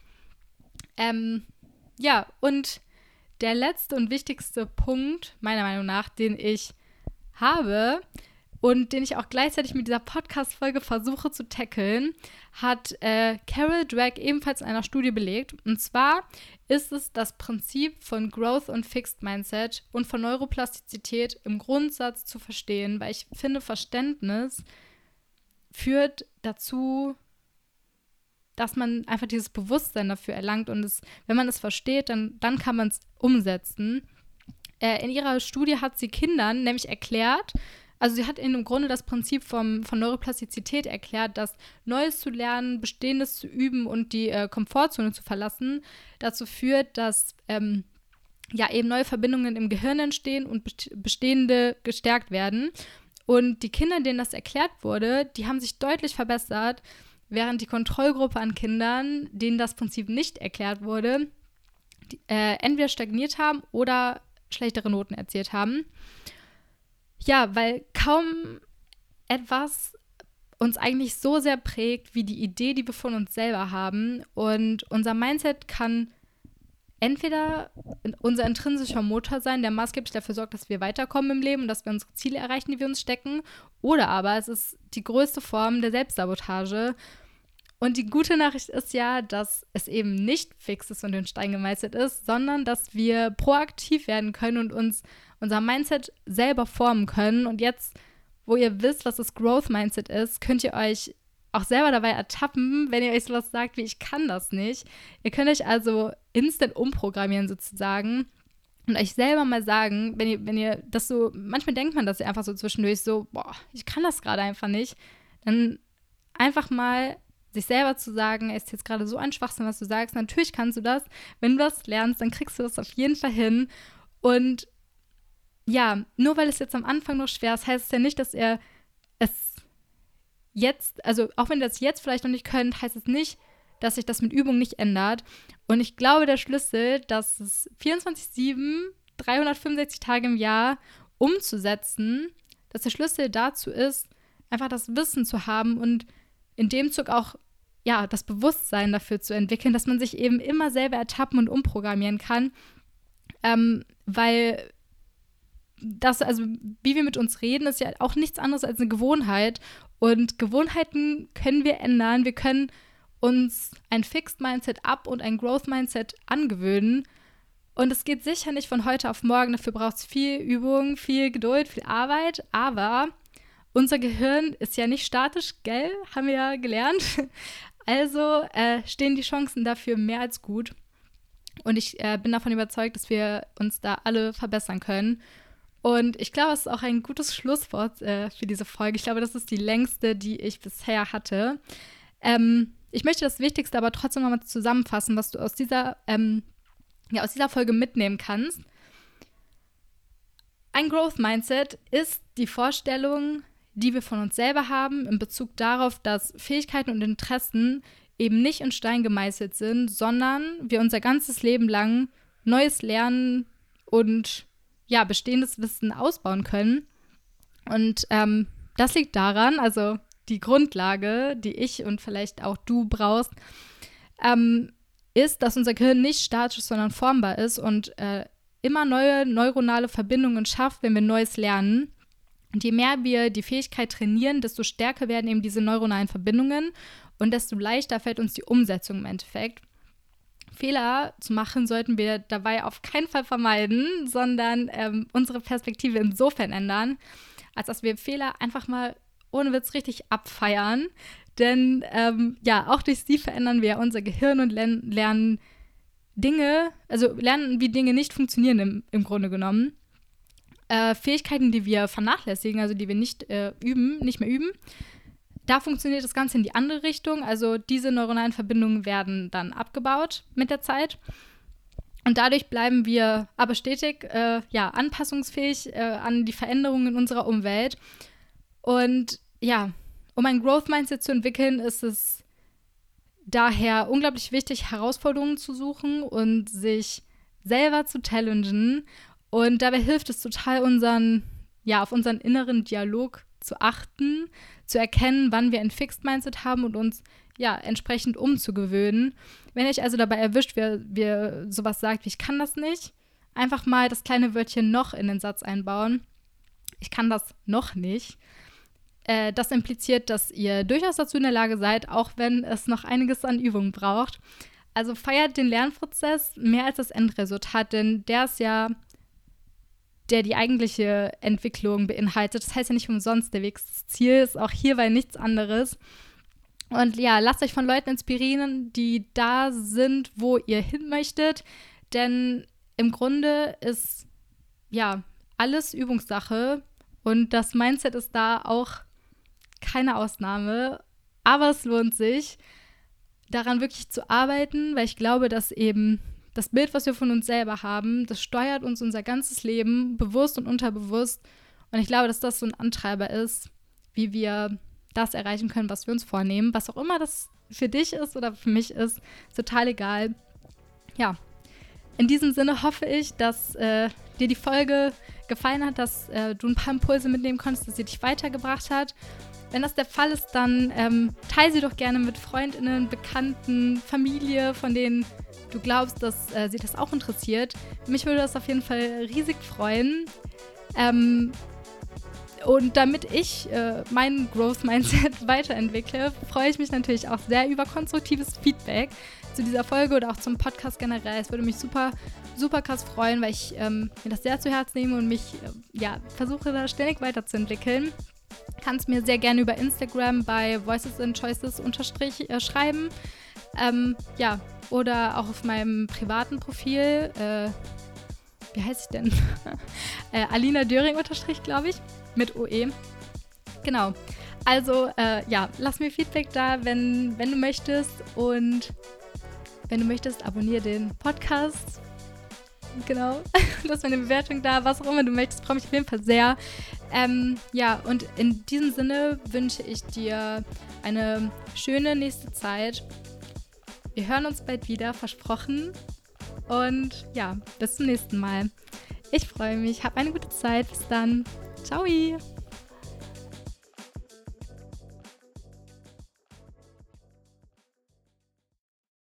Speaker 1: Ja, und der letzte und wichtigste Punkt, meiner Meinung nach, den ich habe, und den ich auch gleichzeitig mit dieser Podcast-Folge versuche zu tackeln, hat Carol Dweck ebenfalls in einer Studie belegt. Und zwar ist es das Prinzip von Growth und Fixed Mindset und von Neuroplastizität im Grundsatz zu verstehen, weil ich finde, Verständnis führt dazu, dass man einfach dieses Bewusstsein dafür erlangt und wenn man es versteht, dann kann man es umsetzen. In ihrer Studie hat sie Kindern nämlich erklärt, also sie hat ihnen im Grunde das Prinzip von Neuroplastizität erklärt, dass Neues zu lernen, Bestehendes zu üben und die Komfortzone zu verlassen dazu führt, dass eben neue Verbindungen im Gehirn entstehen und bestehende gestärkt werden. Und die Kinder, denen das erklärt wurde, die haben sich deutlich verbessert, während die Kontrollgruppe an Kindern, denen das Prinzip nicht erklärt wurde, entweder stagniert haben oder schlechtere Noten erzielt haben. Ja, weil kaum etwas uns eigentlich so sehr prägt wie die Idee, die wir von uns selber haben. Und unser Mindset kann entweder unser intrinsischer Motor sein, der maßgeblich dafür sorgt, dass wir weiterkommen im Leben und dass wir unsere Ziele erreichen, die wir uns stecken. Oder aber es ist die größte Form der Selbstsabotage. Und die gute Nachricht ist ja, dass es eben nicht fix ist und in Stein gemeißelt ist, sondern dass wir proaktiv werden können und uns unser Mindset selber formen können. Und jetzt, wo ihr wisst, was das Growth Mindset ist, könnt ihr euch auch selber dabei ertappen, wenn ihr euch sowas sagt wie, ich kann das nicht. Ihr könnt euch also instant umprogrammieren sozusagen und euch selber mal sagen, wenn ihr das so, manchmal denkt man das ja einfach so zwischendurch so, boah, ich kann das gerade einfach nicht, dann einfach mal sich selber zu sagen, ist jetzt gerade so ein Schwachsinn, was du sagst, natürlich kannst du das. Wenn du das lernst, dann kriegst du das auf jeden Fall hin. Und ja, nur weil es jetzt am Anfang noch schwer ist, heißt es ja nicht, dass ihr es jetzt, also auch wenn ihr das jetzt vielleicht noch nicht könnt, heißt es nicht, dass sich das mit Übung nicht ändert. Und ich glaube, der Schlüssel, dass es 24/7, 365 Tage im Jahr umzusetzen, dass der Schlüssel dazu ist, einfach das Wissen zu haben und in dem Zug auch das Bewusstsein dafür zu entwickeln, dass man sich eben immer selber ertappen und umprogrammieren kann, weil das, also wie wir mit uns reden, ist ja auch nichts anderes als eine Gewohnheit und Gewohnheiten können wir ändern, wir können uns ein Fixed Mindset ab und ein Growth Mindset angewöhnen und es geht sicher nicht von heute auf morgen, dafür braucht es viel Übung, viel Geduld, viel Arbeit, aber unser Gehirn ist ja nicht statisch, gell? Haben wir ja gelernt. Also stehen die Chancen dafür mehr als gut. Und ich bin davon überzeugt, dass wir uns da alle verbessern können. Und ich glaube, es ist auch ein gutes Schlusswort für diese Folge. Ich glaube, das ist die längste, die ich bisher hatte. Ich möchte das Wichtigste aber trotzdem nochmal zusammenfassen, was du aus dieser Folge mitnehmen kannst. Ein Growth Mindset ist die Vorstellung, die wir von uns selber haben, in Bezug darauf, dass Fähigkeiten und Interessen eben nicht in Stein gemeißelt sind, sondern wir unser ganzes Leben lang Neues lernen und bestehendes Wissen ausbauen können. Und das liegt daran, also die Grundlage, die ich und vielleicht auch du brauchst, ist, dass unser Gehirn nicht statisch, sondern formbar ist und immer neue neuronale Verbindungen schafft, wenn wir Neues lernen. Und je mehr wir die Fähigkeit trainieren, desto stärker werden eben diese neuronalen Verbindungen und desto leichter fällt uns die Umsetzung im Endeffekt. Fehler zu machen sollten wir dabei auf keinen Fall vermeiden, sondern unsere Perspektive insofern ändern, als dass wir Fehler einfach mal ohne Witz richtig abfeiern. Denn auch durch sie verändern wir unser Gehirn und lernen Dinge, also lernen, wie Dinge nicht funktionieren im Grunde genommen. Fähigkeiten, die wir vernachlässigen, also die wir nicht mehr üben, da funktioniert das Ganze in die andere Richtung. Also diese neuronalen Verbindungen werden dann abgebaut mit der Zeit. Und dadurch bleiben wir aber stetig anpassungsfähig an die Veränderungen in unserer Umwelt. Und um ein Growth Mindset zu entwickeln, ist es daher unglaublich wichtig, Herausforderungen zu suchen und sich selber zu challengen. Und dabei hilft es total, auf unseren inneren Dialog zu achten, zu erkennen, wann wir ein Fixed Mindset haben und uns entsprechend umzugewöhnen. Wenn euch also dabei erwischt, wer sowas sagt wie ich kann das nicht, einfach mal das kleine Wörtchen noch in den Satz einbauen. Ich kann das noch nicht. das impliziert, dass ihr durchaus dazu in der Lage seid, auch wenn es noch einiges an Übung braucht. Also feiert den Lernprozess mehr als das Endresultat, denn der ist ja, der die eigentliche Entwicklung beinhaltet. Das heißt ja nicht umsonst, der Weg ist das Ziel, ist auch hierbei nichts anderes. Und ja, lasst euch von Leuten inspirieren, die da sind, wo ihr hin möchtet, denn im Grunde ist ja alles Übungssache und das Mindset ist da auch keine Ausnahme, aber es lohnt sich, daran wirklich zu arbeiten, weil ich glaube, dass eben das Bild, was wir von uns selber haben, das steuert uns unser ganzes Leben, bewusst und unterbewusst. Und ich glaube, dass das so ein Antreiber ist, wie wir das erreichen können, was wir uns vornehmen. Was auch immer das für dich ist oder für mich ist total egal. Ja, in diesem Sinne hoffe ich, dass dir die Folge gefallen hat, dass du ein paar Impulse mitnehmen konntest, dass sie dich weitergebracht hat. Wenn das der Fall ist, dann teile sie doch gerne mit FreundInnen, Bekannten, Familie, von denen du glaubst, dass sie das auch interessiert. Mich würde das auf jeden Fall riesig freuen. Und damit ich mein Growth-Mindset weiterentwickle, freue ich mich natürlich auch sehr über konstruktives Feedback zu dieser Folge oder auch zum Podcast generell. Es würde mich super, super krass freuen, weil ich mir das sehr zu Herzen nehme und mich versuche da ständig weiterzuentwickeln. Kannst mir sehr gerne über Instagram bei voicesandchoices schreiben. Oder auch auf meinem privaten Profil, wie heißt ich denn? Alina Döring glaube ich, mit OE. Genau. Also, lass mir Feedback da, wenn du möchtest. Und wenn du möchtest, abonniere den Podcast. Genau. Lass mir eine Bewertung da, was auch immer du möchtest, freue mich auf jeden Fall sehr. Und in diesem Sinne wünsche ich dir eine schöne nächste Zeit. Wir hören uns bald wieder, versprochen. Und ja, bis zum nächsten Mal. Ich freue mich, hab eine gute Zeit. Bis dann. Ciao.